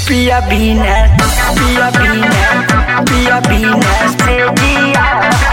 पिया बिना पिया बिना पिया बिना से जिया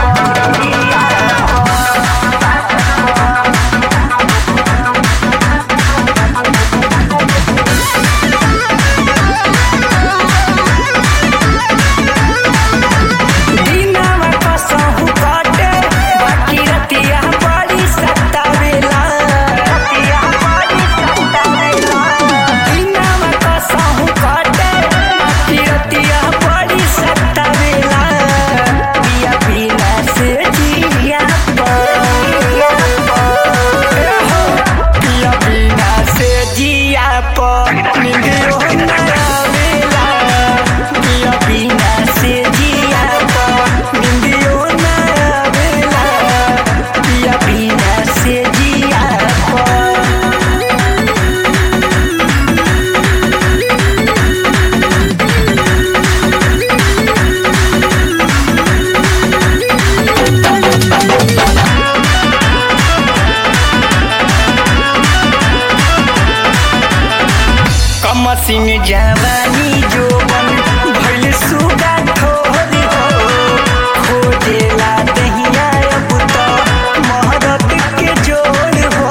मसीन जवानी जोबन भइल सुगा थोरी हो खोजेला दहिया अब तो मोहब्बत के जोड़ हो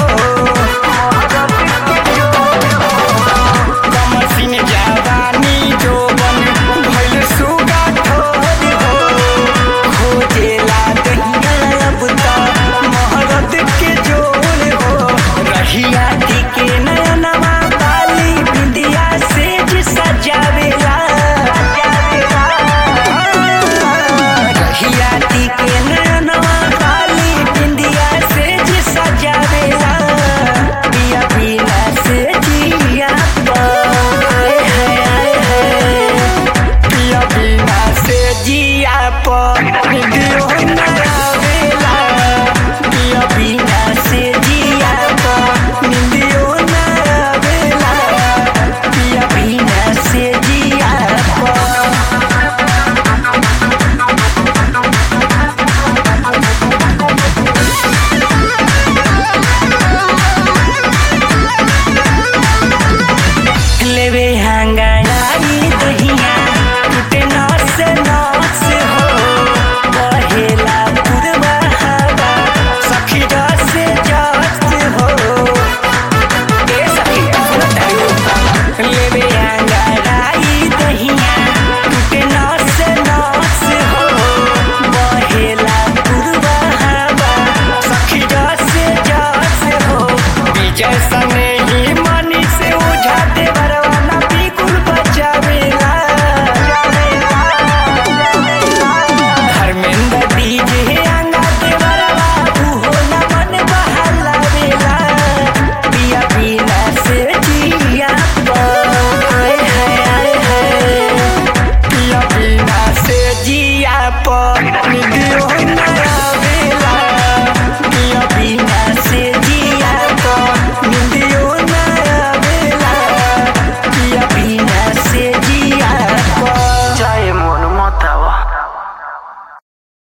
मसीन जवानी जोबन भइल सुगा थोरी हो खोजेला दहिया अब तो मोहब्बत के जोड़ हो रहिया के नयनवा लेवे